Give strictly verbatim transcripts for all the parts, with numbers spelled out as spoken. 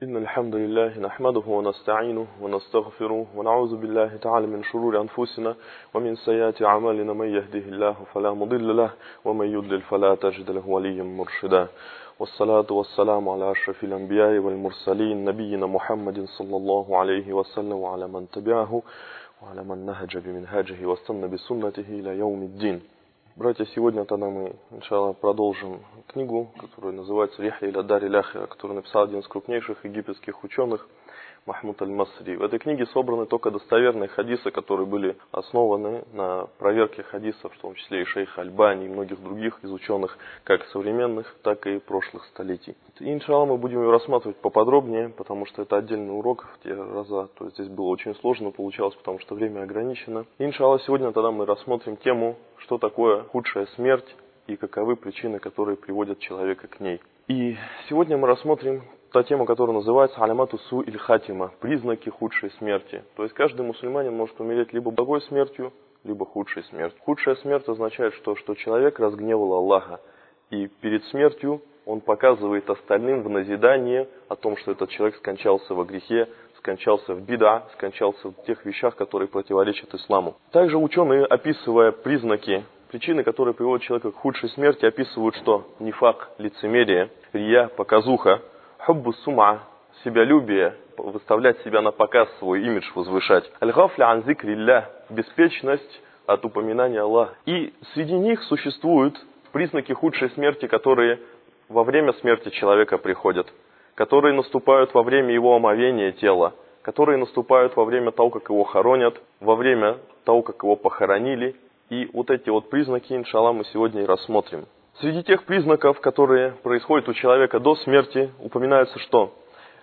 إن الحمد لله نحمده ونستعينه ونستغفره ونعوذ بالله تعالى من شرور أنفسنا ومن سيئات أعمالنا. من يهده الله فلا مضل له ومن يضلل فلا تجد له وليا مرشدا. والصلاة والسلام على أشرف الأنبياء والمرسلين نبينا محمد صلى الله عليه وسلم وعلى من تبعه وعلى من نهج بمنهاجه واستنى بسنته إلى يوم الدين. Братья, сегодня тогда мы, иншаллах, продолжим книгу, которая называется «Рихля иля дари ляхира», которую написал один из крупнейших египетских ученых Махмуд аль-Масри. В этой книге собраны только достоверные хадисы, которые были основаны на проверке хадисов, в том числе и шейха Альбани и многих других из ученых, как современных, так и прошлых столетий. И, иншаллах, мы будем ее рассматривать поподробнее, потому что это отдельный урок в те раза, то есть здесь было очень сложно получалось, потому что время ограничено. И, иншаллах, сегодня тогда мы рассмотрим тему, что такое худшая смерть и каковы причины, которые приводят человека к ней. И сегодня мы рассмотрим та тема, которая называется «Алямату су иль хатима» – признаки худшей смерти. То есть каждый мусульманин может умереть либо благой смертью, либо худшей смертью. Худшая смерть означает, что, что человек разгневал Аллаха, и перед смертью он показывает остальным в назидание о том, что этот человек скончался во грехе, скончался в бида, скончался в тех вещах, которые противоречат исламу. Также ученые, описывая признаки, причины, которые приводят человека к худшей смерти, описывают, что нифак, лицемерие, рия, показуха, хуббу сума, себялюбие, выставлять себя на показ, свой имидж возвышать, аль-гафля ан зикрилля, беспечность от упоминания Аллаха. И среди них существуют признаки худшей смерти, которые во время смерти человека приходят, которые наступают во время его омовения тела, которые наступают во время того, как его хоронят, во время того, как его похоронили. И вот эти вот признаки, иншаллах, мы сегодня и рассмотрим. Среди тех признаков, которые происходят у человека до смерти, упоминается что?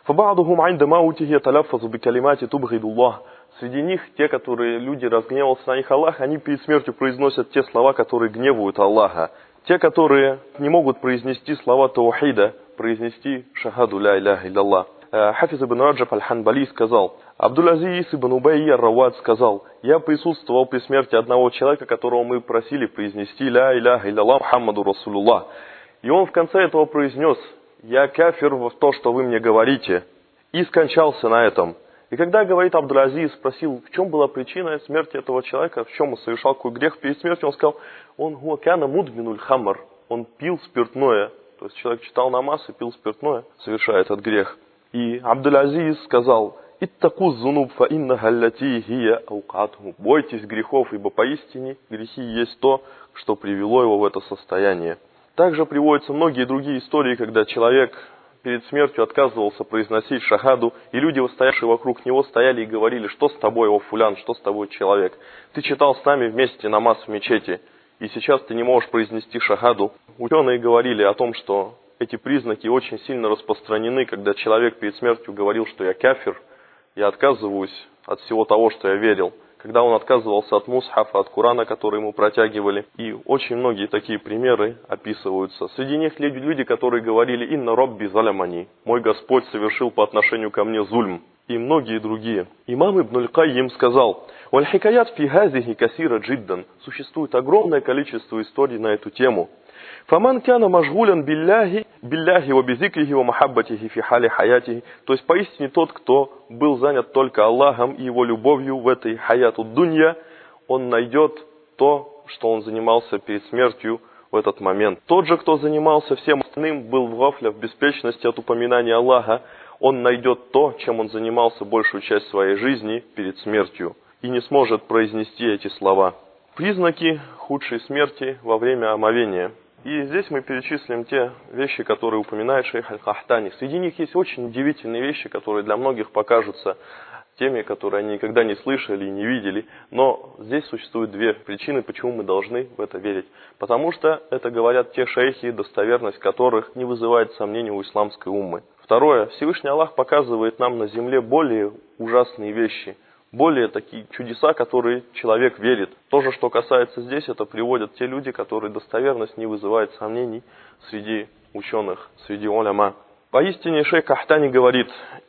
Среди них те, которые люди разгневался на них Аллах, они перед смертью произносят те слова, которые гневают Аллаха. Те, которые не могут произнести слова таухида, произнести шахаду ля иляха илlallah. Хафиз ибн Раджаб аль-Ханбали сказал, Абдул-Азиз ибн Убай ар-Равад сказал, я присутствовал при смерти одного человека, которого мы просили произнести ля иляха илlallah Мухаммаду Расулуллах. И он в конце этого произнес, я кафир в то, что вы мне говорите, и скончался на этом. И когда, говорит Абдул-Азиз, спросил, в чем была причина смерти этого человека, в чем он совершал какой грех перед смертью, он сказал, он гуакана мудминуль хамар, он пил спиртное. То есть человек читал намаз и пил спиртное, совершая этот грех. И Абдул-Азиз сказал, «Иттаку зунуб фа инна галлати хия аукатху». Бойтесь грехов, ибо поистине грехи есть то, что привело его в это состояние. Также приводятся многие другие истории, когда человек перед смертью отказывался произносить шахаду, и люди, стоявшие вокруг него, стояли и говорили, что с тобой, о фулян, что с тобой, человек? Ты читал с нами вместе намаз в мечети, и сейчас ты не можешь произнести шахаду. Ученые говорили о том, что эти признаки очень сильно распространены, когда человек перед смертью говорил, что я кафир, я отказываюсь от всего того, что я верил. Когда он отказывался от мусхафа, от Корана, который ему протягивали. И очень многие такие примеры описываются. Среди них люди, которые говорили «Инна робби залямани», «Мой Господь совершил по отношению ко мне зульм». И многие другие. Имам Ибн аль-Кайим сказал «Валь-хикаят фи газихи касира джиддан». Существует огромное количество историй на эту тему. «Фаман кяна мажгулян билляхи, билляхи ва бизикрихи ва махаббатихи фи хали хаятихи». То есть поистине тот, кто был занят только Аллахом и его любовью в этой хаяту дунья, он найдет то, что он занимался перед смертью в этот момент. Тот же, кто занимался всем остальным, был в гафля, в беспечности от упоминания Аллаха, он найдет то, чем он занимался большую часть своей жизни перед смертью, и не сможет произнести эти слова. Признаки худшей смерти во время омовения. И здесь мы перечислим те вещи, которые упоминает шейх Аль-Кахтани. Среди них есть очень удивительные вещи, которые для многих покажутся теми, которые они никогда не слышали и не видели. Но здесь существуют две причины, почему мы должны в это верить. Потому что это говорят те шейхи, достоверность которых не вызывает сомнений у исламской уммы. Второе. Всевышний Аллах показывает нам на земле более ужасные вещи, более такие чудеса, которые человек верит. То же, что касается здесь, это приводят те люди, которые достоверность не вызывает сомнений среди ученых, среди уляма. Поистине шейх Кахтани говорит,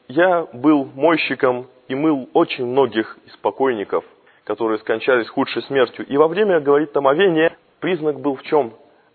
я был мойщиком и мыл очень многих из покойников, которые скончались худшей смертью. И во время, говорит, омовения признак был в чем?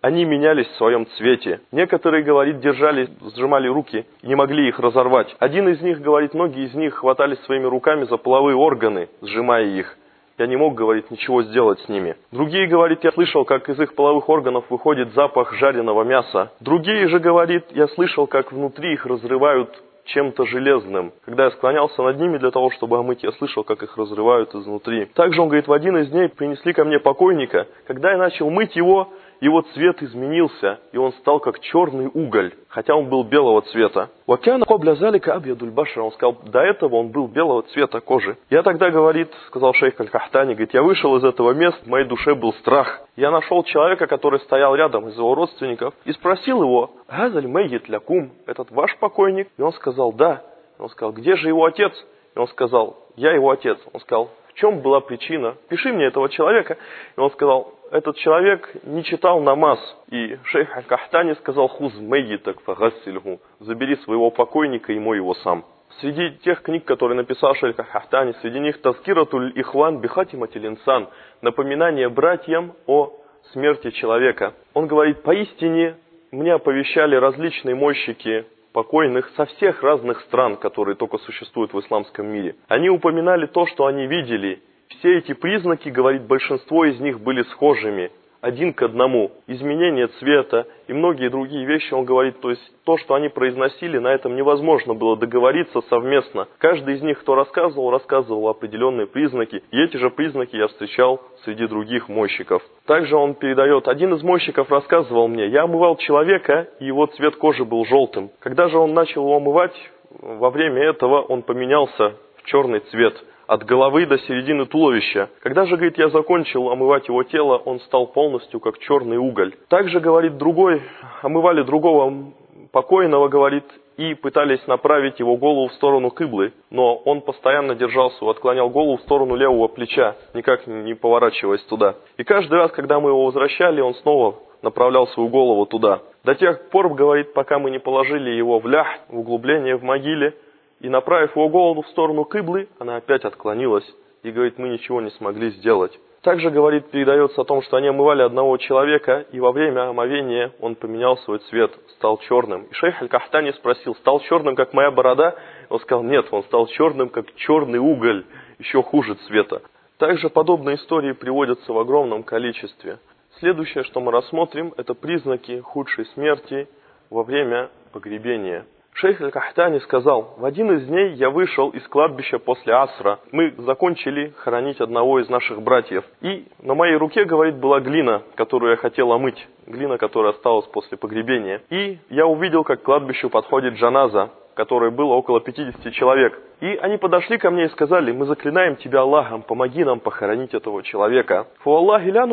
они менялись в своем цвете. Некоторые, говорит, держали, сжимали руки и не могли их разорвать. Один из них, говорит, многие из них хватались своими руками за половые органы, сжимая их. Я не мог, говорит, ничего сделать с ними. Другие, говорит, я слышал, как из их половых органов выходит запах жареного мяса. Другие же, говорит, я слышал, как внутри их разрывают чем-то железным. Когда я склонялся над ними для того, чтобы омыть, я слышал, как их разрывают изнутри. Также он говорит, в один из дней принесли ко мне покойника. Когда я начал мыть его, его цвет изменился, и он стал как черный уголь, хотя он был белого цвета. «Вакяна кобля залика абьядуль башар». Он сказал, до этого он был белого цвета кожи. Я тогда, говорит, сказал шейх Аль-Кахтани, говорит, я вышел из этого места, в моей душе был страх. Я нашел человека, который стоял рядом из его родственников, и спросил его, «Газаль мэйит лякум, этот ваш покойник?» И он сказал, да. И он сказал, где же его отец? И он сказал, я его отец. Он сказал, в чем была причина? Пиши мне этого человека. И он сказал, этот человек не читал намаз. И шейх Аль-Кахтани сказал, хуз мэйитак фагассильху, забери своего покойника и мой его сам. Среди тех книг, которые написал шейх Аль-Кахтани, среди них Тазкиратуль Ихван бихатиматиль инсан, напоминание братьям о смерти человека. Он говорит, поистине мне оповещали различные мойщики покойных со всех разных стран, которые только существуют в исламском мире. Они упоминали то, что они видели. Все эти признаки, говорит, большинство из них были схожими, один к одному. Изменение цвета и многие другие вещи, он говорит, то есть то, что они произносили, на этом невозможно было договориться совместно. Каждый из них, кто рассказывал, рассказывал определенные признаки, и эти же признаки я встречал среди других мойщиков. Также он передает, один из мойщиков рассказывал мне, я омывал человека, и его цвет кожи был желтым. Когда же он начал его омывать, во время этого он поменялся в черный цвет. От головы до середины туловища. Когда же, говорит, я закончил омывать его тело, он стал полностью как черный уголь. Также, говорит, другой, омывали другого покойного, говорит, и пытались направить его голову в сторону кыблы, но он постоянно держался, отклонял голову в сторону левого плеча, никак не поворачиваясь туда. И каждый раз, когда мы его возвращали, он снова направлял свою голову туда. До тех пор, говорит, пока мы не положили его в лях, в углубление в могиле, и, направив его голову в сторону кыблы, она опять отклонилась. И, говорит, мы ничего не смогли сделать. Также, говорит, передается о том, что они омывали одного человека, и во время омовения он поменял свой цвет, стал черным. И шейх Аль-Кахтани спросил, стал черным, как моя борода? Он сказал, нет, он стал черным, как черный уголь, еще хуже цвета. Также подобные истории приводятся в огромном количестве. Следующее, что мы рассмотрим, это признаки худшей смерти во время погребения. Шейх Аль-Кахтани сказал, в один из дней я вышел из кладбища после асра. Мы закончили хоронить одного из наших братьев. И на моей руке, говорит, была глина, которую я хотел омыть. Глина, которая осталась после погребения. И я увидел, как к кладбищу подходит джаназа, которой было около пятидесяти человек. И они подошли ко мне и сказали, мы заклинаем тебя Аллахом, помоги нам похоронить этого человека. Он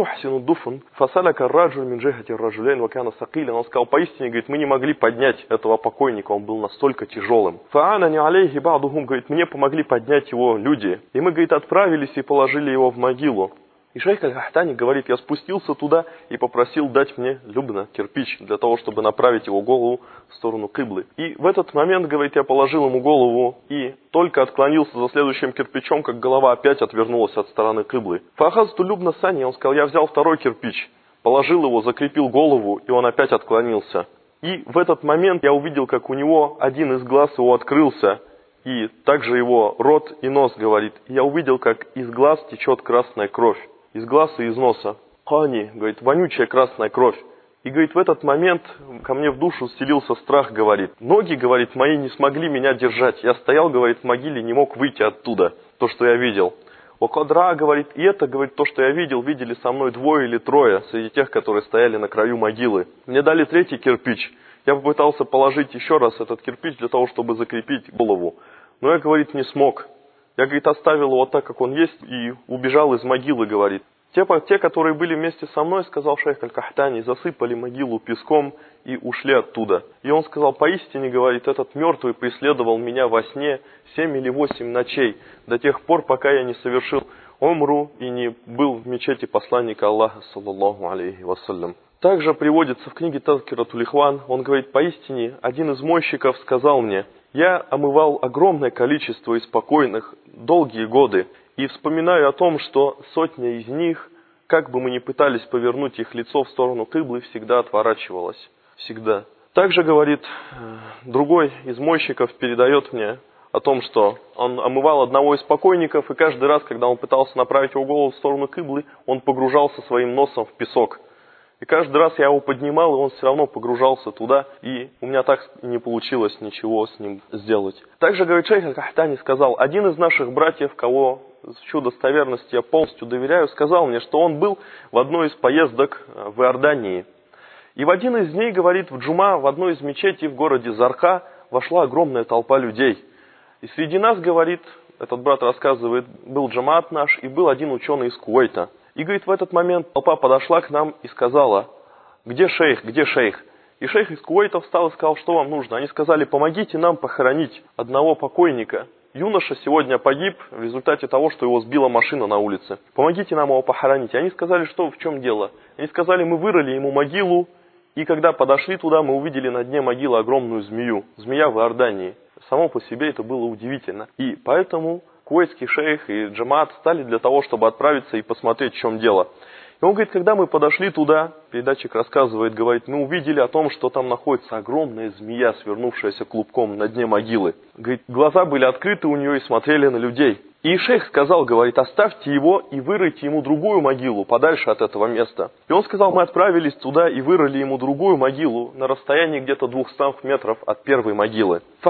сказал, поистине, говорит, мы не могли поднять этого покойника, он был настолько тяжелым. Говорит, мне помогли поднять его люди. И мы, говорит, отправились и положили его в могилу. И шейх Аль-Кахтани говорит, я спустился туда и попросил дать мне любна, кирпич, для того, чтобы направить его голову в сторону кыблы. И в этот момент, говорит, я положил ему голову и только отклонился за следующим кирпичом, как голова опять отвернулась от стороны кыблы. Фахазту любна сани, он сказал, я взял второй кирпич, положил его, закрепил голову, и он опять отклонился. И в этот момент я увидел, как у него один из глаз его открылся, и также его рот и нос, говорит. И я увидел, как из глаз течет красная кровь. Из глаз и из носа. Хани, говорит, вонючая красная кровь. И, говорит, в этот момент ко мне в душу вселился страх, говорит. Ноги, говорит, мои не смогли меня держать. Я стоял, говорит, в могиле, не мог выйти оттуда. То, что я видел. Окадра, говорит, и это, говорит, то, что я видел, видели со мной двое или трое среди тех, которые стояли на краю могилы. Мне дали третий кирпич. Я попытался положить еще раз этот кирпич для того, чтобы закрепить голову. Но я, говорит, не смог. Я, говорит, оставил его так, как он есть, и убежал из могилы, говорит. Те, те, которые были вместе со мной, сказал шейх Аль-Кахтани, засыпали могилу песком и ушли оттуда. И он сказал, поистине, говорит, этот мертвый преследовал меня во сне семь или восемь ночей, до тех пор, пока я не совершил умру и не был в мечети посланника Аллаха, саллаллаху алейхи вассалям. Также приводится в книге Тазкиратуль Ихван, он говорит, поистине, один из мойщиков сказал мне, я омывал огромное количество из покойных долгие годы и вспоминаю о том, что сотня из них, как бы мы ни пытались повернуть их лицо в сторону киблы, всегда отворачивалось. Всегда. Также, говорит, другой из мойщиков передает мне о том, что он омывал одного из покойников, и каждый раз, когда он пытался направить его голову в сторону киблы, он погружался своим носом в песок. И каждый раз я его поднимал, и он все равно погружался туда, и у меня так не получилось ничего с ним сделать. Также, говорит, шейх Аль-Кахтани сказал, один из наших братьев, кого чью достоверность я полностью доверяю, сказал мне, что он был в одной из поездок в Иордании. И в один из дней, говорит, в джума, в одной из мечетей в городе Зарха вошла огромная толпа людей. И среди нас, говорит, этот брат рассказывает, был джамаат наш, и был один ученый из Кувейта. И, говорит, в этот момент толпа подошла к нам и сказала, где шейх, где шейх? И шейх из Кувейта встал и сказал, что вам нужно? Они сказали, помогите нам похоронить одного покойника. Юноша сегодня погиб в результате того, что его сбила машина на улице. Помогите нам его похоронить. И они сказали, что в чем дело? Они сказали, мы вырыли ему могилу, и когда подошли туда, мы увидели на дне могилы огромную змею. Змея в Иордании. Само по себе это было удивительно. И поэтому кувейтский шейх и джамаат стали для того, чтобы отправиться и посмотреть, в чем дело. И он говорит, когда мы подошли туда, передатчик рассказывает, говорит, мы увидели о том, что там находится огромная змея, свернувшаяся клубком на дне могилы. Говорит, глаза были открыты у нее и смотрели на людей. И шейх сказал, говорит, оставьте его и выройте ему другую могилу подальше от этого места. И он сказал, мы отправились туда и вырыли ему другую могилу на расстоянии где-то двухсот метров от первой могилы. И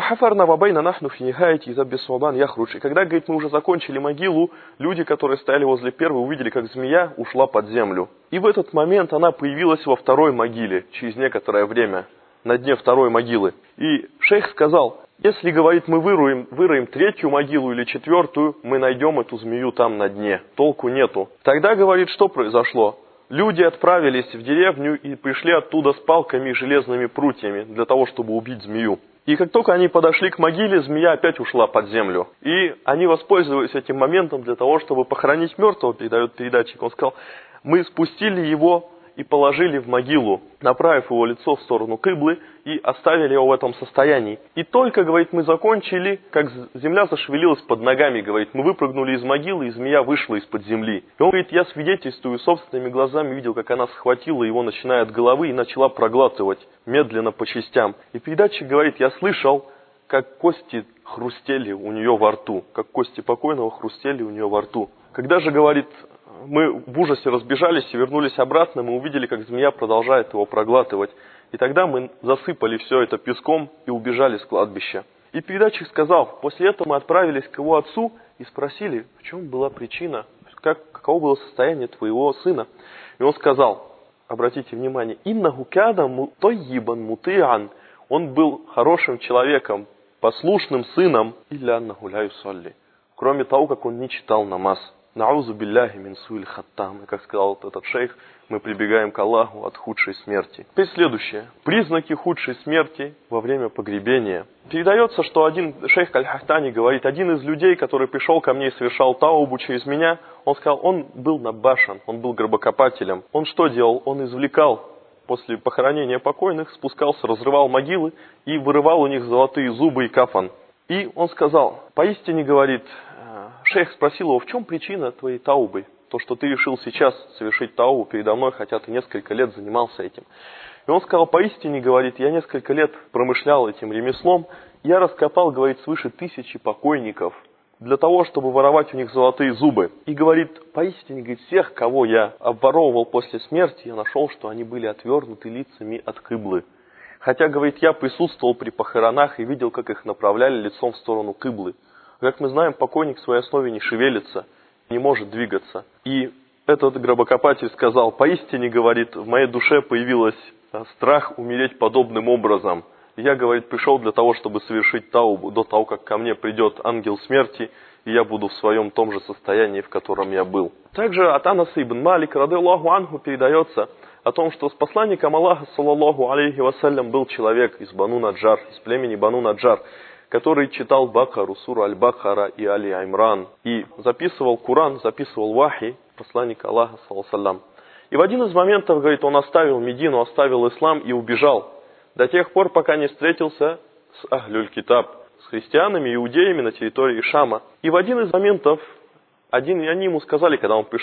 когда, говорит, мы уже закончили могилу, люди, которые стояли возле первой, увидели, как змея ушла под землю. И в этот момент она появилась во второй могиле, через некоторое время, на дне второй могилы. И шейх сказал, если, говорит, мы выроем, выроем третью могилу или четвертую, мы найдем эту змею там на дне. Толку нету. Тогда, говорит, что произошло? Люди отправились в деревню и пришли оттуда с палками и железными прутьями для того, чтобы убить змею. И как только они подошли к могиле, змея опять ушла под землю. И они воспользовались этим моментом для того, чтобы похоронить мертвого, передает передатчик. Он сказал, мы спустили его и положили в могилу, направив его лицо в сторону киблы и оставили его в этом состоянии. И только, говорит, мы закончили, как земля зашевелилась под ногами, говорит, мы выпрыгнули из могилы, и змея вышла из-под земли. И он говорит, я свидетельствую, собственными глазами видел, как она схватила его, начиная от головы, и начала проглатывать медленно по частям. И передатчик говорит, я слышал, как кости хрустели у нее во рту, как кости покойного хрустели у нее во рту. Когда же, говорит, мы в ужасе разбежались и вернулись обратно, мы увидели, как змея продолжает его проглатывать. И тогда мы засыпали все это песком и убежали с кладбища. И передатчик сказал, после этого мы отправились к его отцу и спросили, в чем была причина, как, каково было состояние твоего сына. И он сказал, обратите внимание, «Иннаху кяна тоййибан мутиан». Он был хорошим человеком, послушным сыном, «Илля аннаху ля юсалли». Кроме того, как он не читал намаз. Наузу билляхи мин суиль хаттам. И как сказал этот шейх, мы прибегаем к Аллаху от худшей смерти. Теперь следующее. Признаки худшей смерти во время погребения. Передается, что один шейх Аль-Хахтани говорит, один из людей, который пришел ко мне и совершал таубу через меня, он сказал, он был набашан, он был гробокопателем. Он что делал? Он извлекал после похоронения покойных, спускался, разрывал могилы и вырывал у них золотые зубы и кафан. И он сказал, поистине, говорит, шейх спросил его, в чем причина твоей таубы? То, что ты решил сейчас совершить таубу передо мной, хотя ты несколько лет занимался этим. И он сказал, поистине, говорит, я несколько лет промышлял этим ремеслом, я раскопал, говорит, свыше тысячи покойников для того, чтобы воровать у них золотые зубы. И говорит, поистине, говорит, всех, кого я обворовывал после смерти, я нашел, что они были отвернуты лицами от киблы. Хотя, говорит, я присутствовал при похоронах и видел, как их направляли лицом в сторону киблы. Как мы знаем, покойник в своей основе не шевелится, не может двигаться. И этот гробокопатель сказал, поистине, говорит, в моей душе появился страх умереть подобным образом. И я, говорит, пришел для того, чтобы совершить таубу, до того, как ко мне придет ангел смерти, и я буду в своем том же состоянии, в котором я был. Также от Анаса ибн Малик, радиллаху анху, передается о том, что с посланником Аллаха, саллаллаху алейхи вассалям, был человек из Бану Наджар, из племени Бану Наджар, который читал Бакару, суру Аль-Бакара и Али-Имран, и записывал Куран, записывал вахи посланника Аллаха, саллаллаху. И в один из моментов, говорит, он оставил Медину, оставил ислам и убежал, до тех пор, пока не встретился с Ахлюль-Китаб, с христианами, иудеями на территории Шама. И в один из моментов, один, они ему сказали, когда он пришел,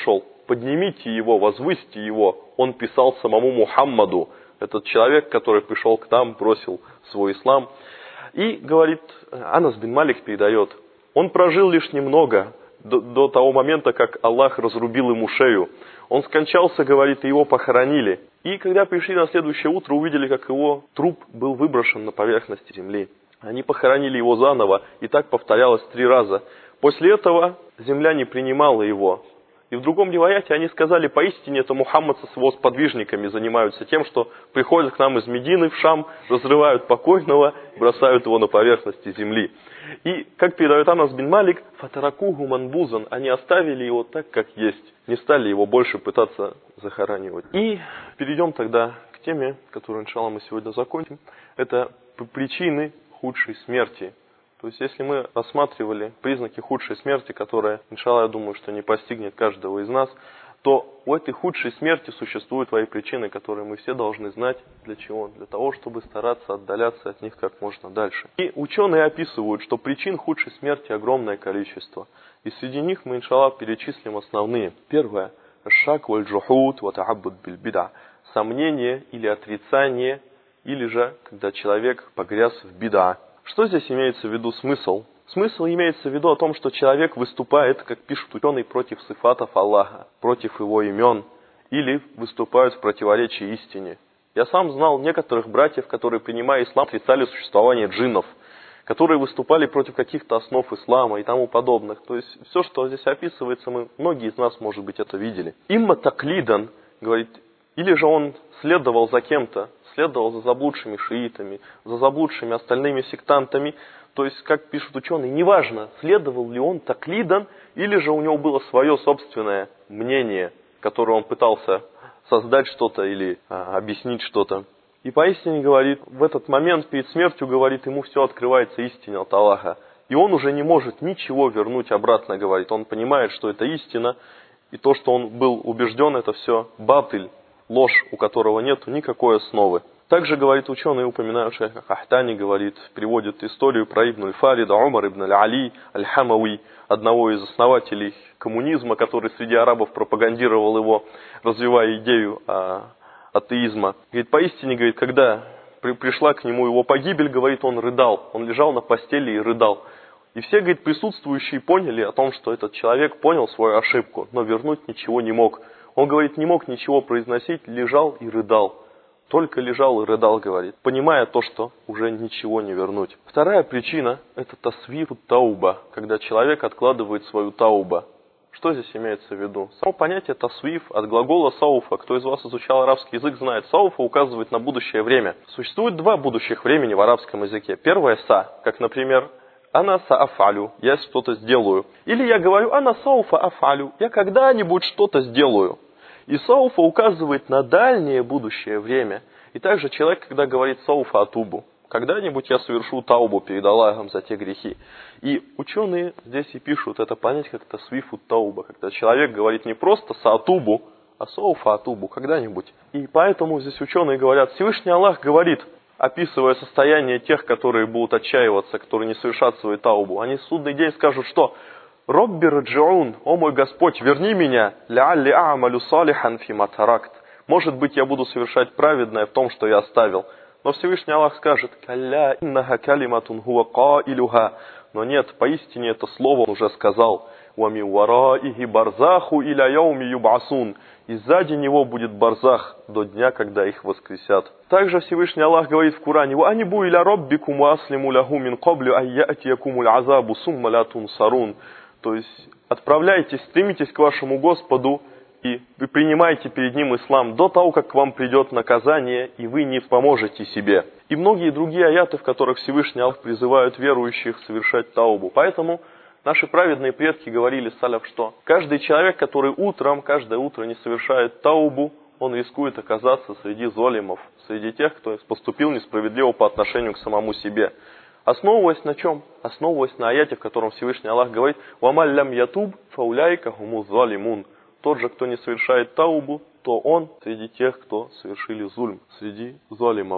поднимите его, возвысьте его. Он писал самому Мухаммаду, этот человек, который пришел к нам, бросил свой ислам. И, говорит, Анас бин Малик передает, он прожил лишь немного, до, до того момента, как Аллах разрубил ему шею. Он скончался, говорит, и его похоронили. И когда пришли на следующее утро, увидели, как его труп был выброшен на поверхность земли. Они похоронили его заново, и так повторялось три раза. После этого земля не принимала его. И в другом риваяте они сказали, поистине это Мухаммад со его сподвижниками занимаются тем, что приходят к нам из Медины в Шам, разрывают покойного, бросают его на поверхности земли. И, как передает Анас бин Малик, фатаракуху манбузан, они оставили его так, как есть, не стали его больше пытаться захоранивать. И перейдем тогда к теме, которую, иншаллах, мы сегодня закончим. Это причины худшей смерти. То есть, если мы рассматривали признаки худшей смерти, которая, иншаллах, я думаю, что не постигнет каждого из нас, то у этой худшей смерти существуют свои причины, которые мы все должны знать. Для чего? Для того, чтобы стараться отдаляться от них как можно дальше. И ученые описывают, что причин худшей смерти огромное количество. И среди них мы, иншаллах, перечислим основные. Первое. Шак валь джухуд ва та'аббуд биль бид'а. Сомнение или отрицание, или же, когда человек погряз в бид'а. Что здесь имеется в виду смысл? Смысл имеется в виду о том, что человек выступает, как пишут ученые, против сифатов Аллаха, против его имен, или выступают в противоречии истине. Я сам знал некоторых братьев, которые, принимая ислам, отрицали существование джиннов, которые выступали против каких-то основ ислама и тому подобных. То есть все, что здесь описывается, мы, многие из нас, может быть, это видели. Имма таклидан, говорит, или же он следовал за кем-то, следовал за заблудшими шиитами, за заблудшими остальными сектантами. То есть, как пишут ученые, неважно, следовал ли он таклидан, или же у него было свое собственное мнение, которое он пытался создать что-то или а, объяснить что-то. И поистине, говорит, в этот момент перед смертью, говорит, ему все открывается истина от Аллаха. И он уже не может ничего вернуть обратно, говорит. Он понимает, что это истина, и то, что он был убежден, это все батыль, ложь, у которого нет никакой основы. Также, говорит, ученые, упоминают шейх Ахтани, говорит, приводит историю про Ибн аль-Фарида, Умар ибн аль-Али, аль-Хамави, одного из основателей коммунизма, который среди арабов пропагандировал его, развивая идею а, атеизма. Говорит, поистине, говорит, когда при, пришла к нему его погибель, говорит, он рыдал, он лежал на постели и рыдал. И все, говорит, присутствующие поняли о том, что этот человек понял свою ошибку, но вернуть ничего не мог. Он, говорит, не мог ничего произносить, лежал и рыдал. Только лежал и рыдал, говорит, понимая то, что уже ничего не вернуть. Вторая причина – это тасвифу тауба, когда человек откладывает свою тауба. Что здесь имеется в виду? Само понятие тасвиф от глагола сауфа. Кто из вас изучал арабский язык, знает, сауфа указывает на будущее время. Существует два будущих времени в арабском языке. Первое – са, как, например, ана саафалю, я что-то сделаю. Или я говорю ана сауфа афалю, я когда-нибудь что-то сделаю. И сауфа указывает на дальнее будущее время. И также человек, когда говорит сауфа атубу, когда-нибудь я совершу таубу перед Аллахом за те грехи. И ученые здесь и пишут это понять как тасвифу тауба, когда человек говорит не просто саатубу, а сауфа атубу, когда-нибудь. И поэтому здесь ученые говорят, Всевышний Аллах говорит, описывая состояние тех, которые будут отчаиваться, которые не совершат свою таубу, они в судный день скажут, что «Робби раджиун, о мой Господь, верни меня, лаалли а'малю салихан фима таракт». Может быть, я буду совершать праведное в том, что я оставил. Но Всевышний Аллах скажет «Калля иннаха калиматун хуа каилюха». Но нет, поистине это слово он уже сказал. «Вами вараихи барзаху иля яуми юбасун». И сзади него будет барзах до дня, когда их воскресят. Также Всевышний Аллах говорит в Коране «Ва анибу иля роббикум ва аслиму лаху мин каблю айятиякумуль азабу сумма ла тунсарун». То есть отправляйтесь, стремитесь к вашему Господу и вы принимаете перед Ним ислам до того, как к вам придет наказание, и вы не поможете себе. И многие другие аяты, в которых Всевышний Аллах призывают верующих совершать таубу. Поэтому наши праведные предки говорили, саляф, что каждый человек, который утром, каждое утро не совершает таубу, он рискует оказаться среди золимов, среди тех, кто поступил несправедливо по отношению к самому себе. Основываясь на чем? Основываясь на аяте, в котором Всевышний Аллах говорит «Вамаль лям ятуб фауляйка хуму залимун». Тот же, кто не совершает таубу, то он среди тех, кто совершили зульм, среди залимов.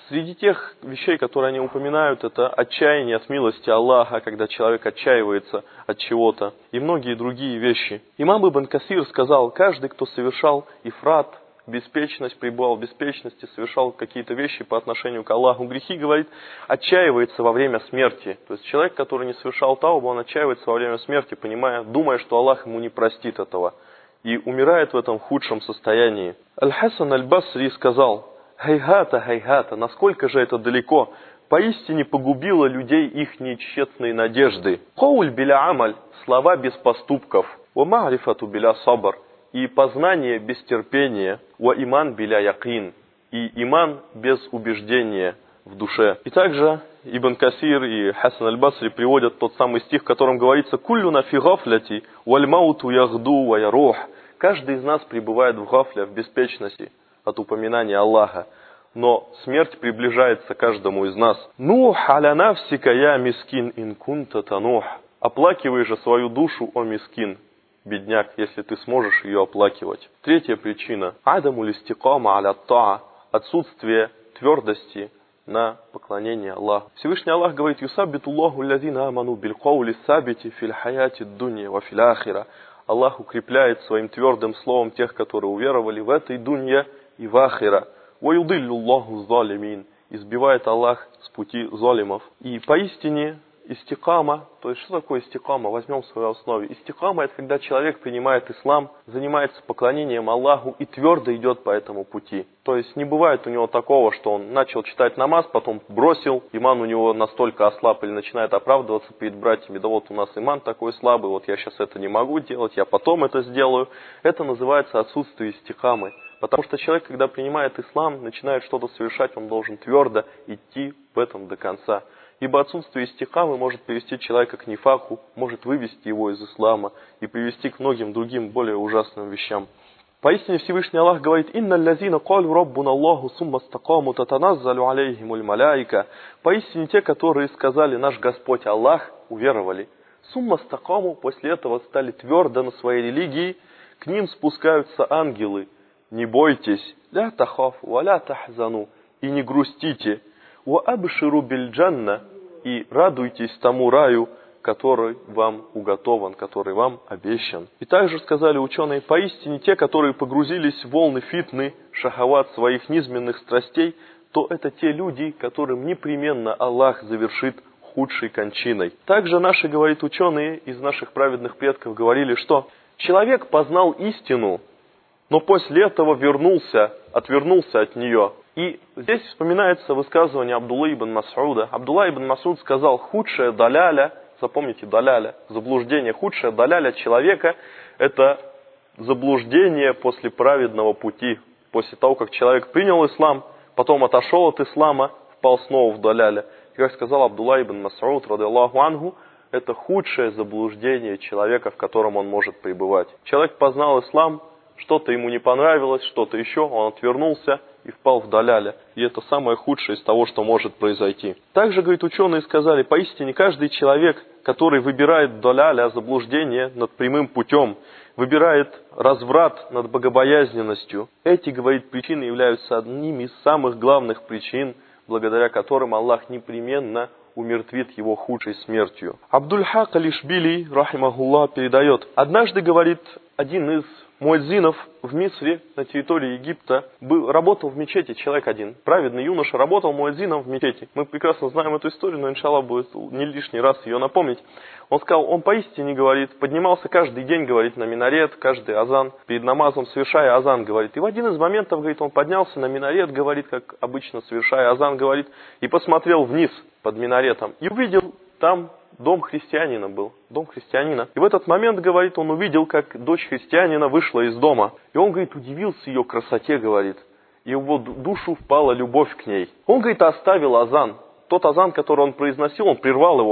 Среди тех вещей, которые они упоминают, это отчаяние от милости Аллаха, когда человек отчаивается от чего-то, и многие другие вещи. Имам Ибн Касир сказал, каждый, кто совершал ифрат, беспечность, пребывал в беспечности, совершал какие-то вещи по отношению к Аллаху, грехи, говорит, отчаивается во время смерти. То есть человек, который не совершал таубу, он отчаивается во время смерти, понимая, думая, что Аллах ему не простит этого. И умирает в этом худшем состоянии. Аль-Хасан Аль-Басри сказал, «Хайхата, хайхата, насколько же это далеко, поистине погубило людей их нечестные надежды. Коуль биля амаль, слова без поступков, ва ма'рифату биля сабр, и познание без терпения, ва иман биля якин, и иман без убеждения в душе». И также Ибн Касир и Хасан Аль-Басри приводят тот самый стих, в котором говорится «Куллюна фи гафляти, валь мауту ягду ва ярух». Каждый из нас пребывает в гафле, в беспечности от упоминания Аллаха, но смерть приближается каждому из нас. «Нух аля нафсика я мискин ин кунта танух». Оплакивай же свою душу, о мискин, бедняк, если ты сможешь ее оплакивать. Третья причина. «Адаму листикама аля таа». Отсутствие твердости на поклонение Аллаху. Всевышний Аллах говорит: «Юсаббиту Аллаху аллазина аману билкаули сабити фил хаяти дунья ва фил ахира». Аллах укрепляет своим твердым словом тех, которые уверовали в этой дунья и в ахира. «Ва юдиллю Аллаху залимин». Избивает Аллах с пути залимов. И поистине истикама, то есть что такое истикама? Возьмем в своей основе. Истикама — это когда человек принимает ислам, занимается поклонением Аллаху и твердо идет по этому пути. То есть не бывает у него такого, что он начал читать намаз, потом бросил, иман у него настолько ослаб или начинает оправдываться перед братьями: да вот у нас иман такой слабый, вот я сейчас это не могу делать, я потом это сделаю. Это называется отсутствие истикамы. Потому что человек, когда принимает ислам, начинает что-то совершать, он должен твердо идти в этом до конца. Ибо отсутствие истикамы может привести человека к нифаку, может вывести его из ислама и привести к многим другим более ужасным вещам. Поистине Всевышний Аллах говорит: «Инна лазина калю раббуна Аллаху сумма стакаму татаназзалю алейхимуль маляйка». Поистине те, которые сказали: «Наш Господь Аллах», уверовали. Сумма стакаму, после этого стали твердо на своей религии, к ним спускаются ангелы. «Не бойтесь, ля тахаф, ва ля тахзану», и не грустите. «Ва абширу биль джанна», и радуйтесь тому раю, который вам уготован, который вам обещан. И также сказали ученые: поистине те, которые погрузились в волны фитны, шахават своих низменных страстей, то это те люди, которым непременно Аллах завершит худшей кончиной. Также наши, говорит, ученые из наших праведных предков говорили, что человек познал истину, но после этого вернулся, отвернулся от нее. И здесь вспоминается высказывание Абдулла ибн Мас'уда. Абдулла ибн Мас'уд сказал: худшая даляля, запомните даляля, заблуждение, худшая даляля человека — это заблуждение после праведного пути. После того, как человек принял ислам, потом отошел от ислама, впал снова в даляля. И как сказал Абдулла ибн Мас'уд, ради Аллаху анху, это худшее заблуждение человека, в котором он может пребывать. Человек познал ислам, что-то ему не понравилось, что-то еще, он отвернулся и впал в даляля. И это самое худшее из того, что может произойти. Также, говорит, ученые сказали: поистине каждый человек, который выбирает даляля, заблуждение над прямым путем, выбирает разврат над богобоязненностью, эти, говорит, причины являются одними из самых главных причин, благодаря которым Аллах непременно умертвит его худшей смертью. Абдуль-Хак аль-Ишбили, рахимахуллах, передает: однажды, говорит, один из муэдзинов в Мисре, на территории Египта, был, работал в мечети, человек один, праведный юноша, работал муэдзином в мечети. Мы прекрасно знаем эту историю, но, иншаллах, будет не лишний раз ее напомнить. Он сказал, он поистине, говорит, поднимался каждый день, говорит, на минарет, каждый азан, перед намазом совершая азан, говорит. И в один из моментов, говорит, он поднялся на минарет, говорит, как обычно, совершая азан, говорит, и посмотрел вниз под минаретом, и увидел там дом христианина был, дом христианина. И в этот момент, говорит, он увидел, как дочь христианина вышла из дома. И он, говорит, удивился ее красоте, говорит. И в его душу впала любовь к ней. Он, говорит, оставил азан. Тот азан, который он произносил, он прервал его.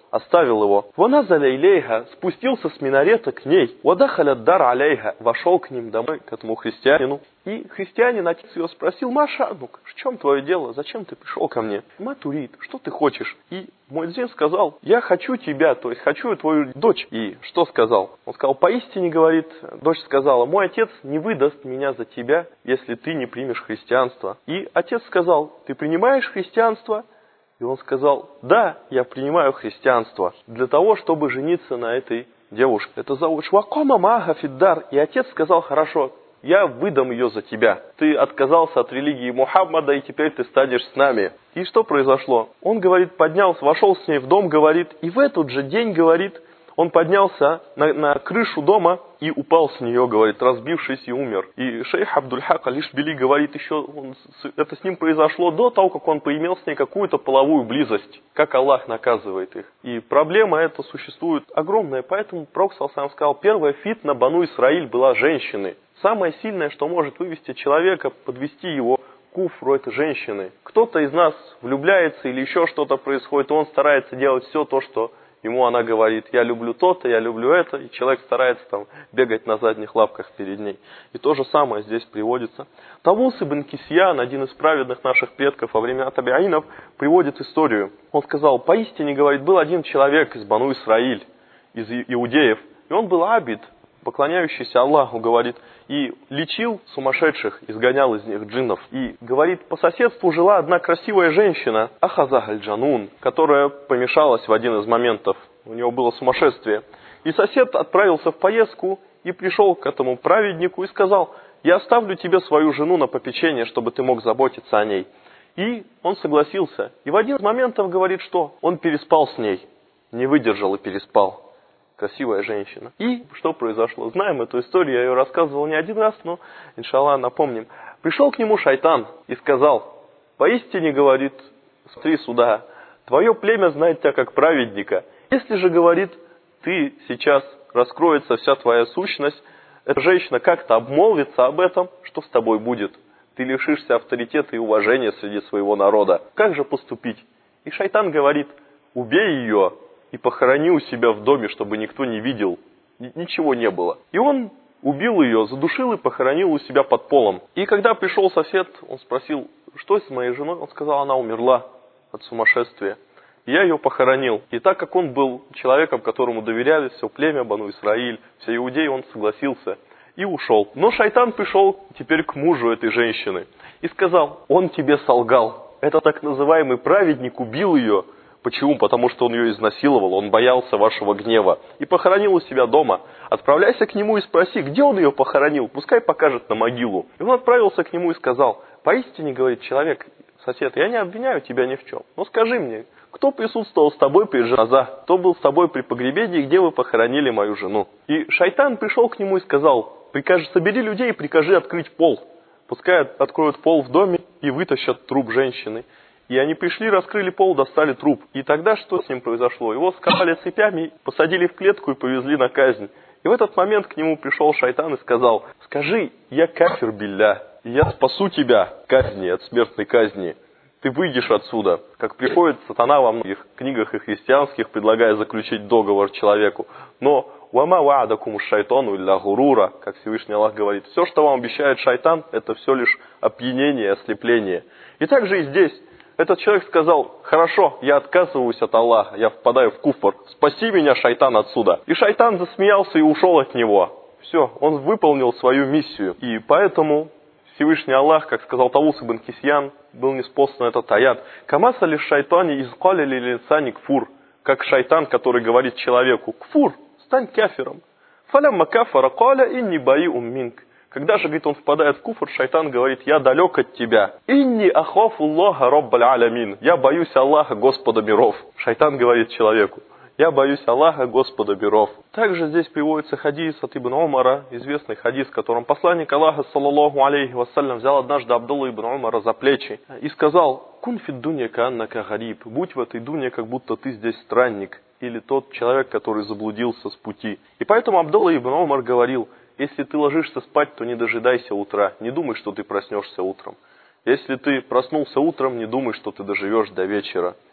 оставил его. Ваназаля илейха, спустился с минарета к ней. Вадахаля дар алейха, вошел к ним домой, к этому христианину. И христианин, отец ее спросил: Маша, ну в чем твое дело? Зачем ты пришел ко мне? Матурид, что ты хочешь? И муэдзин сказал: я хочу тебя, то есть хочу твою дочь. И что сказал? Он сказал: поистине, говорит, дочь сказала: мой отец не выдаст меня за тебя, если ты не примешь христианство. И отец сказал: ты принимаешь христианство? И он сказал: да, я принимаю христианство для того, чтобы жениться на этой девушке. Это зовут Швакома Мага Фиддар. И отец сказал: хорошо, я выдам ее за тебя. Ты отказался от религии Мухаммада, и теперь ты станешь с нами. И что произошло? Он, говорит, поднялся, вошел с ней в дом, говорит, и в этот же день, говорит, он поднялся на, на крышу дома и упал с нее, говорит, разбившись, и умер. И шейх Абдуль-Хак Алиш-Били говорит, еще он, это с ним произошло до того, как он поимел с ней какую-то половую близость, как Аллах наказывает их. И проблема эта существует огромная, поэтому Пророк сам сказал, первая фитна Бану Исраиль была женщины. Самое сильное, что может вывести человека, подвести его к куфру, это женщины. Кто-то из нас влюбляется или еще что-то происходит, и он старается делать все то, что ему она говорит: я люблю то-то, я люблю это, и человек старается там бегать на задних лапках перед ней. И то же самое здесь приводится. Тавус ибн Кисьян, один из праведных наших предков во времена табиинов, приводит историю. Он сказал: поистине, говорит, был один человек из Бану Исраиль, из иудеев, и он был абид, поклоняющийся Аллаху, говорит, и лечил сумасшедших, изгонял из них джиннов. И, говорит, по соседству жила одна красивая женщина, Ахазах аль-Джанун, которая помешалась в один из моментов, у него было сумасшествие. И сосед отправился в поездку и пришел к этому праведнику и сказал: я оставлю тебе свою жену на попечение, чтобы ты мог заботиться о ней. И он согласился. И в один из моментов, говорит, что он переспал с ней, не выдержал и переспал. Красивая женщина. И что произошло? Знаем эту историю, я ее рассказывал не один раз, но, иншаллах, напомним. Пришел к нему шайтан и сказал: поистине, говорит, смотри сюда, твое племя знает тебя как праведника. Если же, говорит, ты сейчас раскроется вся твоя сущность, эта женщина как-то обмолвится об этом, что с тобой будет? Ты лишишься авторитета и уважения среди своего народа. Как же поступить? И шайтан говорит: убей ее и похорони у себя в доме, чтобы никто не видел. Ничего не было. И он убил ее, задушил и похоронил у себя под полом. И когда пришел сосед, он спросил: что с моей женой? Он сказал: она умерла от сумасшествия. И я ее похоронил. И так как он был человеком, которому доверяли все племя Бану Исраиль, все иудеи, он согласился и ушел. Но шайтан пришел теперь к мужу этой женщины и сказал: он тебе солгал. Это так называемый праведник убил ее. Почему? Потому что он ее изнасиловал, он боялся вашего гнева. И похоронил у себя дома. Отправляйся к нему и спроси, где он ее похоронил, пускай покажет на могилу. И он отправился к нему и сказал: поистине, говорит человек, сосед, я не обвиняю тебя ни в чем, но скажи мне, кто присутствовал с тобой при жаназа, кто был с тобой при погребении, где вы похоронили мою жену? И шайтан пришел к нему и сказал: прикажи, собери людей и прикажи открыть пол. Пускай откроют пол в доме и вытащат труп женщины. И они пришли, раскрыли пол, достали труп. И тогда что с ним произошло? Его сковали цепями, посадили в клетку и повезли на казнь. И в этот момент к нему пришел шайтан и сказал: скажи, я кафир билля, и я спасу тебя казни, от смертной казни. Ты выйдешь отсюда. Как приходит сатана во многих книгах и христианских, предлагая заключить договор человеку. Но «Вама ва'адакум шайтану илля гурура», как Всевышний Аллах говорит, все, что вам обещает шайтан, это все лишь опьянение и ослепление. И также и здесь. Этот человек сказал: хорошо, я отказываюсь от Аллаха, я впадаю в куфр, спаси меня, шайтан, отсюда. И шайтан засмеялся и ушел от него. Все, он выполнил свою миссию. И поэтому Всевышний Аллах, как сказал Тавус ибн Кисьян, был неспослан этот аят. Камаса ли шайтани изкали ли лицани кфур, как шайтан, который говорит человеку: кфур, стань кафиром. Фалямма кафара каля инни баи'ум минк. Когда же, говорит, он впадает в куфр, шайтан говорит: я далек от тебя. Инни ахафу Аллаха раббаль алямин. Я боюсь Аллаха, Господа миров. Шайтан говорит человеку: я боюсь Аллаха, Господа миров. Также здесь приводится хадис от Ибн Умара, известный хадис, в котором посланник Аллаха, саллаллаху алейхи вассалям, взял однажды Абдулла ибн Умара за плечи и сказал: кун фид дунья кааннака гариб. Будь в этой дуне, как будто ты здесь странник, или тот человек, который заблудился с пути. И поэтому Абдулла ибн Умар говорил: если ты ложишься спать, то не дожидайся утра, не думай, что ты проснешься утром. Если ты проснулся утром, не думай, что ты доживешь до вечера.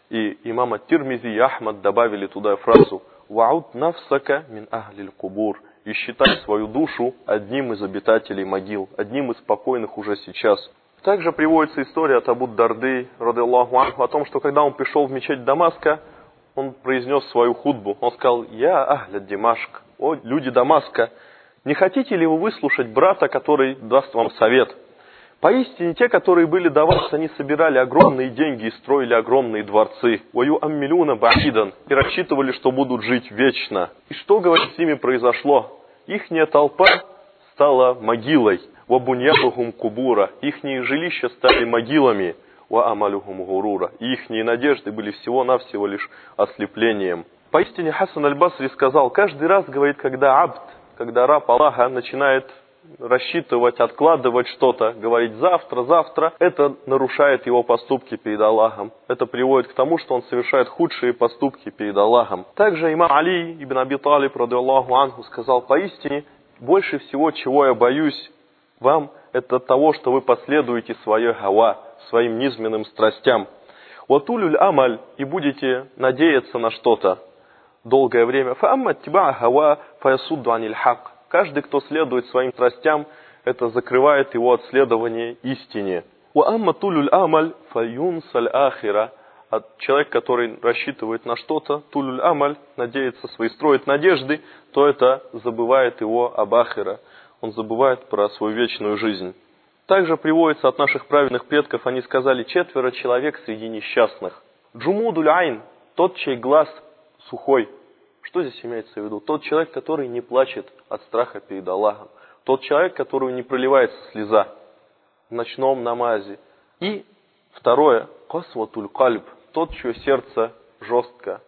И имам ат-Тирмизи и Ахмад добавили туда фразу «Вауд нафсака мин ахлиль кубур» и считай свою душу одним из обитателей могил, одним из покойных уже сейчас. Также приводится история от Абу Дарды, радиллаху анху, о том, что когда он пришел в мечеть Дамаска, он произнес свою хутбу. Он сказал: «Я ахля Димашк, о люди Дамаска, не хотите ли вы выслушать брата, который даст вам совет? Поистине, те, которые были до вас, они собирали огромные деньги и строили огромные дворцы. Ваю аммилюна баидан, и рассчитывали, что будут жить вечно. И что, говорит, с ними произошло? Ихняя толпа стала могилой. Вабуньятухум кубура, ихние жилища стали могилами. Ва амалюхум гурура, и ихние надежды были всего-навсего лишь ослеплением». Поистине Хасан аль-Басри сказал: каждый раз, говорит, когда абд, когда раб Аллаха начинает рассчитывать, откладывать что-то, говорить завтра, завтра, это нарушает его поступки перед Аллахом. Это приводит к тому, что он совершает худшие поступки перед Аллахом. Также имам Али ибн Аби Талиб, радиллаху анху, сказал: поистине, больше всего, чего я боюсь вам, это того, что вы последуете своей хава, своим низменным страстям. Ватулюль амаль, и будете надеяться на что-то долгое время. Фаамма тиба хава фаясудду аниль хак. Каждый, кто следует своим страстям, это закрывает его от следования истине. Уамма тулюль амаль фаюнсаль ахира. А человек, который рассчитывает на что-то, тулюль амаль, надеется свои, строит надежды, то это забывает его об ахира. Он забывает про свою вечную жизнь. Также приводится от наших праведных предков, они сказали: четверо человек среди несчастных. Джумудуль айн, тот, чей глаз сухой. Что здесь имеется в виду? Тот человек, который не плачет от страха перед Аллахом. Тот человек, которого не проливается слеза в ночном намазе. И второе, касватуль кальб, тот, чье сердце жестко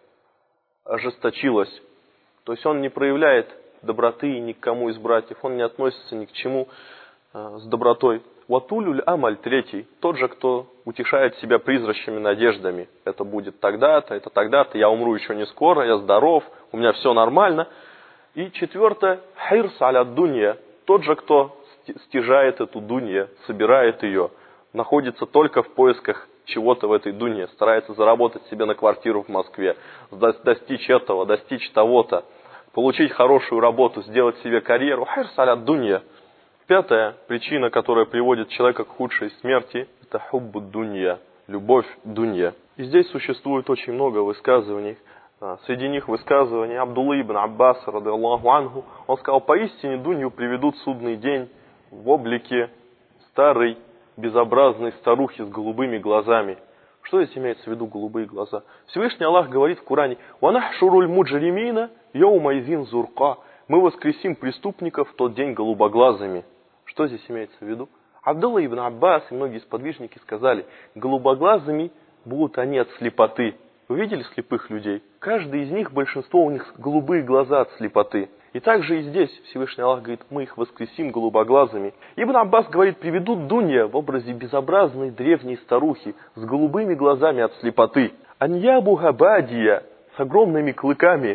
ожесточилось. То есть он не проявляет доброты ни к кому из братьев, он не относится ни к чему э, с добротой. Ватулюль амаль, третий, тот же, кто утешает себя призрачными надеждами. Это будет тогда-то, это тогда-то, я умру еще не скоро, я здоров, у меня все нормально. И четвертое, хирс аля дунья, тот же, кто стяжает эту дунья, собирает ее, находится только в поисках чего-то в этой дунье, старается заработать себе на квартиру в Москве, достичь этого, достичь того-то, получить хорошую работу, сделать себе карьеру. Хирс аля дунья. Пятая причина, которая приводит человека к худшей смерти, это хуббу дунья, любовь дунья. И здесь существует очень много высказываний. Среди них высказывание Абдуллы ибн Аббас, радиллаху анху. Он сказал: поистине дунью приведут в судный день в облике старой, безобразной старухи с голубыми глазами. Что здесь имеется в виду голубые глаза? Всевышний Аллах говорит в Коране: «Ванахшуруль муджримина йоумайзин зурка». Мы воскресим преступников в тот день голубоглазыми. Что здесь имеется в виду? Абдулла ибн Аббас и многие сподвижники сказали: голубоглазыми будут они от слепоты. Вы видели слепых людей? Каждый из них, большинство у них голубые глаза от слепоты. И также и здесь Всевышний Аллах говорит: мы их воскресим голубоглазыми. Ибн Аббас говорит: приведут дунья в образе безобразной древней старухи с голубыми глазами от слепоты. Аньябу габадия, с огромными клыками.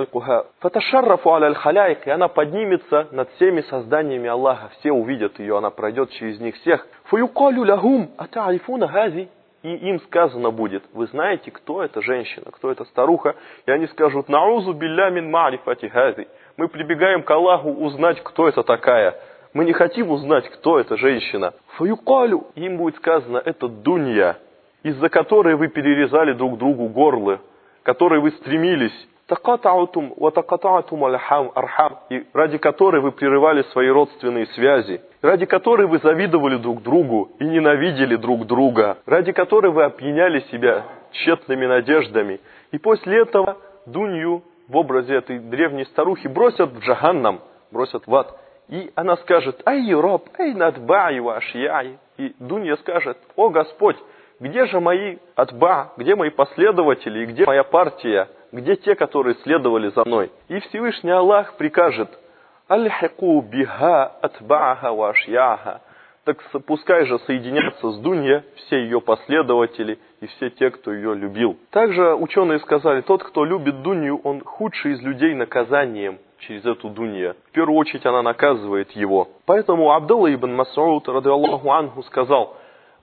Фаташаррафу аля аль-халяйк, и она поднимется над всеми созданиями Аллаха. Все увидят ее, она пройдет через них всех. Фаюкалю лахум атарифуна хази. И им сказано будет: вы знаете, кто эта женщина, кто эта старуха? И они скажут: наузу билля мин ма'рифати хази. Мы прибегаем к Аллаху узнать, кто это такая. Мы не хотим узнать, кто эта женщина. Фаюкалю. Им будет сказано: это дунья, из-за которой вы перерезали друг другу горлы, которой вы стремились. Такатаутум ва такатаатум архам, и ради которой вы прерывали свои родственные связи, ради которой вы завидовали друг другу и ненавидели друг друга, ради которой вы опьяняли себя тщетными надеждами. И после этого дунью в образе этой древней старухи бросят в джаханнам, бросят в ад. И она скажет: ай раб, ай надбаи ва ашьяи. И дунья скажет: о Господь, где же мои атба, где мои последователи, и где моя партия? Где те, которые следовали за мной? И Всевышний Аллах прикажет: «Аль-хику биха атбааха ва ашьяха». Так пускай же соединятся с дунья все ее последователи и все те, кто ее любил. Также ученые сказали: тот, кто любит дунью, он худший из людей наказанием через эту дунью. В первую очередь она наказывает его. Поэтому Абдулла ибн Мас'уд, радиллаху анху, сказал: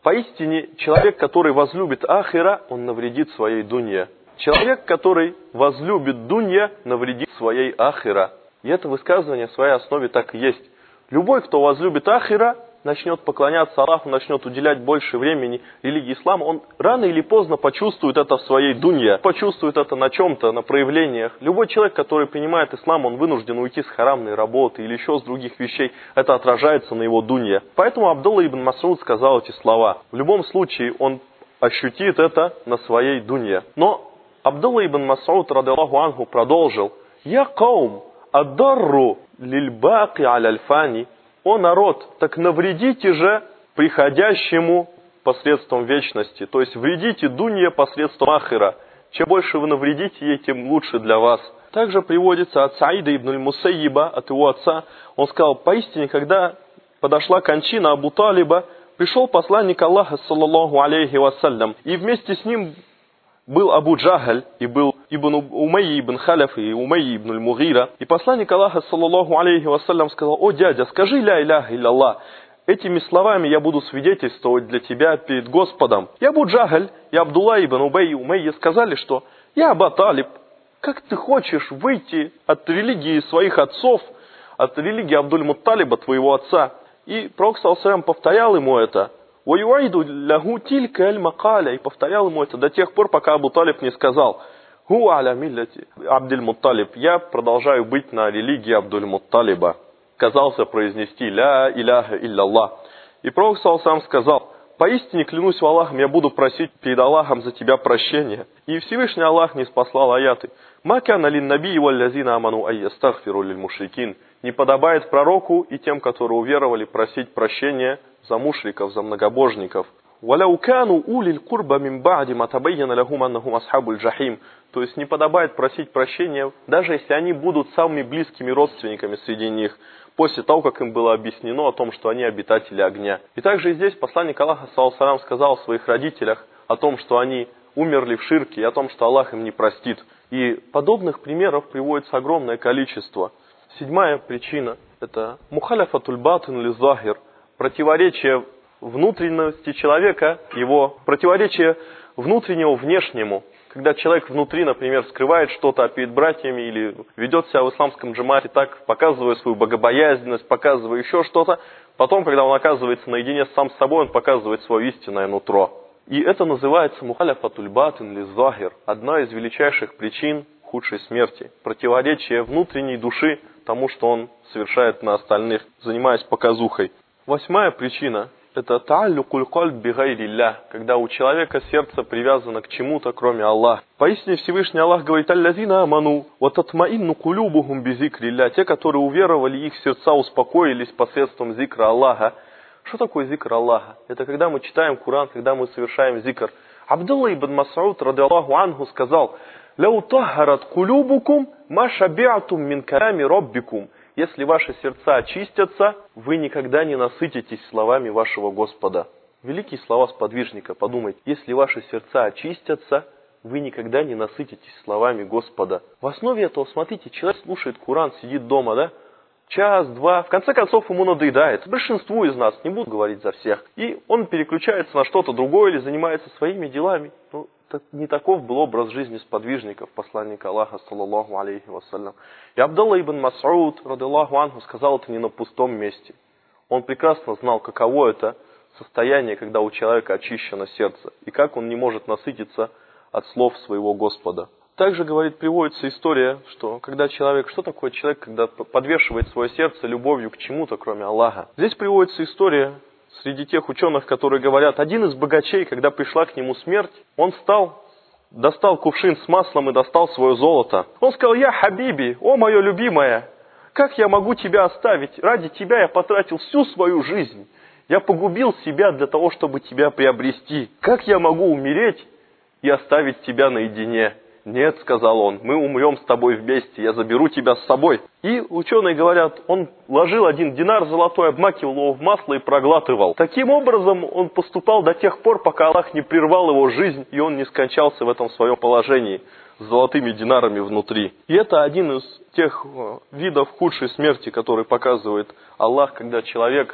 Поистине, человек, который возлюбит ахира, он навредит своей дунье. Человек, который возлюбит дунья, навредит своей ахира. И это высказывание в своей основе так и есть. Любой, кто возлюбит ахира, начнет поклоняться Аллаху, начнет уделять больше времени религии ислама, он рано или поздно почувствует это в своей дунье, почувствует это на чем-то, на проявлениях. Любой человек, который принимает ислам, он вынужден уйти с харамной работы или еще с других вещей, это отражается на его дунье. Поэтому Абдулла ибн Мас'уд сказал эти слова. В любом случае он ощутит это на своей дунье. Но Абдулла ибн Мас'уд, радиллаху анху, продолжил: «Я каум, аддарру лильбаки аль-альфани». «О народ, так навредите же приходящему посредством вечности». То есть вредите дунье посредством ахира. Чем больше вы навредите ей, тем лучше для вас. Также приводится от Саида ибн аль-Мусайиба, от его отца. Он сказал: поистине, когда подошла кончина Абу Талиба, пришел посланник Аллаха, саллаллаху алейхи вассалям, и вместе с ним был Абу Джахаль, и был ибн Умайи ибн Халяф, и Умайи ибн аль-Мугира. И посланник Аллаха, саллаллаху алейхи вассалям, сказал: «О дядя, скажи ля иляха илля. Этими словами я буду свидетельствовать для тебя перед Господом». И Абу Джахаль, и Абдулла ибн Убай, и Умайя сказали, что: «Я Аба Талиб, как ты хочешь выйти от религии своих отцов, от религии Абдуль-Мутталиба, твоего отца?» И Пророк саллаллаху алейхи ва саллям повторял ему это. «Ваюайду лягу тилька аль-макаля», и повторял ему это до тех пор, пока Абу Талиб не сказал: «Ху аля миллати Абдуль-Мутталиб», я продолжаю быть на религии Абдуль-Мутталиба. Казался произнести «Ля иляха илля». И Пророк саллаллаху алейхи ва саллям сказал: «Поистине, клянусь Аллахом, я буду просить перед Аллахом за тебя прощения». И Всевышний Аллах не спаслал аяты: «Ма кана лин-набии валлазина аману ай ястагфиру лиль-мушрикин». Не подобает пророку и тем, которые уверовали, просить прощения за мушриков, за многобожников. «Валяу кану улиль курба мин ба'ди ма табайяна лахум аннахум асхабуль джахим». То есть не подобает просить прощения, даже если они будут самыми близкими родственниками среди них, после того, как им было объяснено о том, что они обитатели огня. И также здесь посланник Аллаха, саллаллаху алейхи ва саллям, сказал о своих родителях, о том, что они умерли в ширке, и о том, что Аллах им не простит. И подобных примеров приводится огромное количество. Седьмая причина – это мухаляфатуль батин ли захир, противоречие внутренности человека, его противоречие внутреннего внешнему. Когда человек внутри, например, скрывает что-то перед братьями или ведет себя в исламском джамате так, показывая свою богобоязненность, показывая еще что-то, потом, когда он оказывается наедине сам с собой, он показывает свое истинное нутро. И это называется мухаляфатуль батин ли захир, одна из величайших причин худшей смерти. Противоречие внутренней души тому, что он совершает на остальных, занимаясь показухой. Восьмая причина – это та'аллюкуль кальб бигайрилля, когда у человека сердце привязано к чему-то, кроме Аллаха. Поистине Всевышний Аллах говорит: «Аллазина аману, ва татмаинну кулюбухум бизикрилля». Те, которые уверовали, их сердца успокоились посредством зикра Аллаха. Что такое зикр Аллаха? Это когда мы читаем Коран, когда мы совершаем зикр. Абдулла ибн Мас'уд, радиллаху анху, сказал: «Ляу тахарат кулюбукум ма шаби'атум мин карами роббикум». Если ваши сердца очистятся, вы никогда не насытитесь словами вашего Господа. Великие слова сподвижника, подумайте. Если ваши сердца очистятся, вы никогда не насытитесь словами Господа. В основе этого, смотрите, человек слушает Коран, сидит дома, да? Час, два, в конце концов ему надоедает. Большинству из нас, не буду говорить за всех. И он переключается на что-то другое или занимается своими делами. Ну, не таков был образ жизни сподвижников, посланника Аллаха, саллаллаху алейхи вассалям. И Абдулла ибн Мас'уд, радиллаху анху, сказал это не на пустом месте. Он прекрасно знал, каково это состояние, когда у человека очищено сердце, и как он не может насытиться от слов своего Господа. Также, говорит, приводится история, что когда человек, что такое человек, когда подвешивает свое сердце любовью к чему-то, кроме Аллаха. Здесь приводится история среди тех ученых, которые говорят: один из богачей, когда пришла к нему смерть, он встал, достал кувшин с маслом и достал свое золото. Он сказал: «Я Хабиби, о мое любимое, как я могу тебя оставить? Ради тебя я потратил всю свою жизнь. Я погубил себя для того, чтобы тебя приобрести. Как я могу умереть и оставить тебя наедине?» «Нет, — сказал он, — мы умрем с тобой вместе, я заберу тебя с собой». И ученые говорят, он ложил один динар золотой, обмакивал его в масло и проглатывал. Таким образом он поступал до тех пор, пока Аллах не прервал его жизнь, и он не скончался в этом своем положении с золотыми динарами внутри. И это один из тех видов худшей смерти, который показывает Аллах, когда человек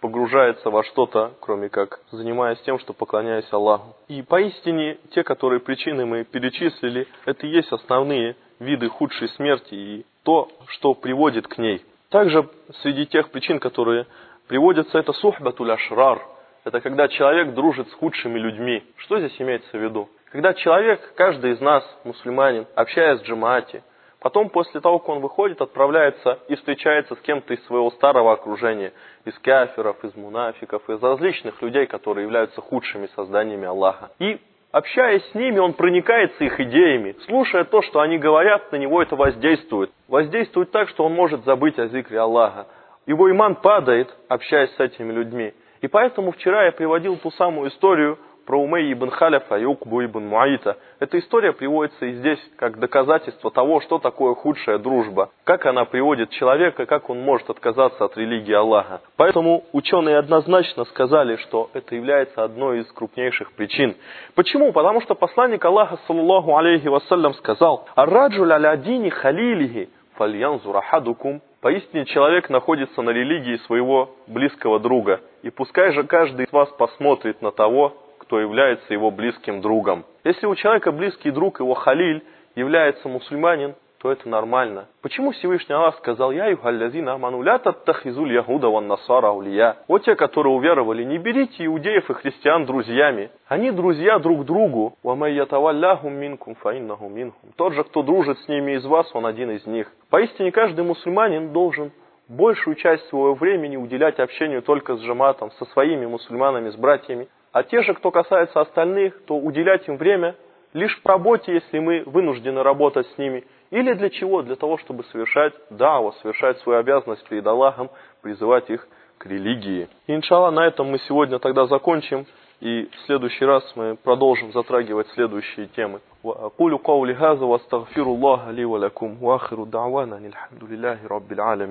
погружается во что-то, кроме как занимаясь тем, что поклоняясь Аллаху. И поистине, те, которые причины мы перечислили, это и есть основные виды худшей смерти и то, что приводит к ней. Также среди тех причин, которые приводятся, это сухбатуль ашрар. Это когда человек дружит с худшими людьми. Что здесь имеется в виду? Когда человек, каждый из нас, мусульманин, общаясь в джамаате, потом после того, как он выходит, отправляется и встречается с кем-то из своего старого окружения, из кафиров, из мунафиков, из различных людей, которые являются худшими созданиями Аллаха. И общаясь с ними, он проникается их идеями. Слушая то, что они говорят, на него это воздействует. Воздействует так, что он может забыть о зикре Аллаха. Его иман падает, общаясь с этими людьми. И поэтому вчера я приводил ту самую историю про Умейя ибн Халяфа и Укбу ибн Муайта. Эта история приводится и здесь как доказательство того, что такое худшая дружба. Как она приводит человека, как он может отказаться от религии Аллаха. Поэтому ученые однозначно сказали, что это является одной из крупнейших причин. Почему? Потому что посланник Аллаха, саллаллаху алейхи вассалям, сказал: «Ар-раджуль аля дини халилихи фальянзур ахадукум». Поистине человек находится на религии своего близкого друга. И пускай же каждый из вас посмотрит на того, кто является его близким другом. Если у человека близкий друг, его халиль, является мусульманин, то это нормально. Почему Всевышний Аллах сказал: «Я юхаллязина аману ля таттахизуль ягуда ван насара аулия». О те, которые уверовали, не берите иудеев и христиан друзьями. Они друзья друг другу. «Ва май ятавалляхум минкум фа иннаху минхум». Тот же, кто дружит с ними из вас, он один из них. Поистине каждый мусульманин должен большую часть своего времени уделять общению только с джаматом, со своими мусульманами, с братьями. А те же, кто касается остальных, то уделять им время лишь в работе, если мы вынуждены работать с ними. Или для чего? Для того, чтобы совершать да'ва, совершать свою обязанность перед Аллахом, призывать их к религии. И, иншаллах, на этом мы сегодня тогда закончим. И в следующий раз мы продолжим затрагивать следующие темы. أقول قولي هذا وأستغفر الله لي ولكم وآخر دعوانا الحمد لله رب العالمين.